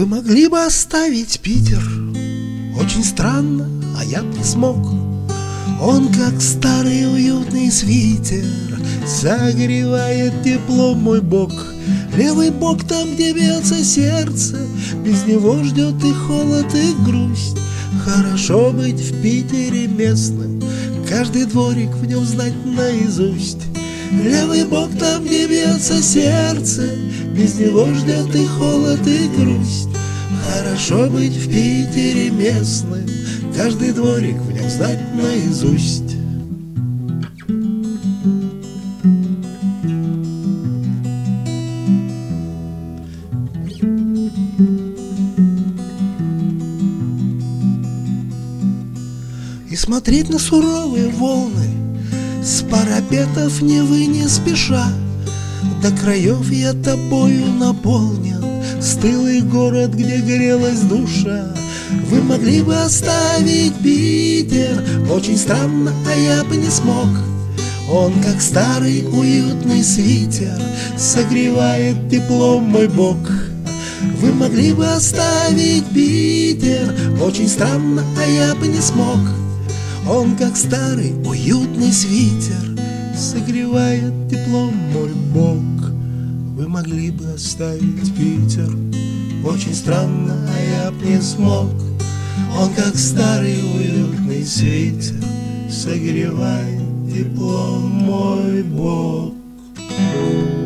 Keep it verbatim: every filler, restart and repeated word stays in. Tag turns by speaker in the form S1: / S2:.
S1: Вы могли бы оставить Питер, очень странно, а я б не смог. Он, как старый уютный свитер, согревает теплом мой бок. Левый бок там, где бьется сердце, без него ждет и холод, и грусть. Хорошо быть в Питере местным, каждый дворик в нем знать наизусть. Левый бок там, где бьется сердце, без него ждет и холод, и грусть. Хорошо быть в Питере местным, каждый дворик в нем знать наизусть. И смотреть на суровые волны с парапетов Невы не спеша. До краев я тобою наполнен, стылый город, где грелась душа. Вы могли бы оставить Питер, очень странно, а я бы не смог. Он, как старый уютный свитер, согревает теплом мой бок. Вы могли бы оставить Питер, очень странно, а я бы не смог. Он, как старый уютный свитер, согревает теплом мой бок. Вы могли бы оставить Питер, очень странно, а я б не смог. Он, как старый уютный свитер, согревает теплом мой бок.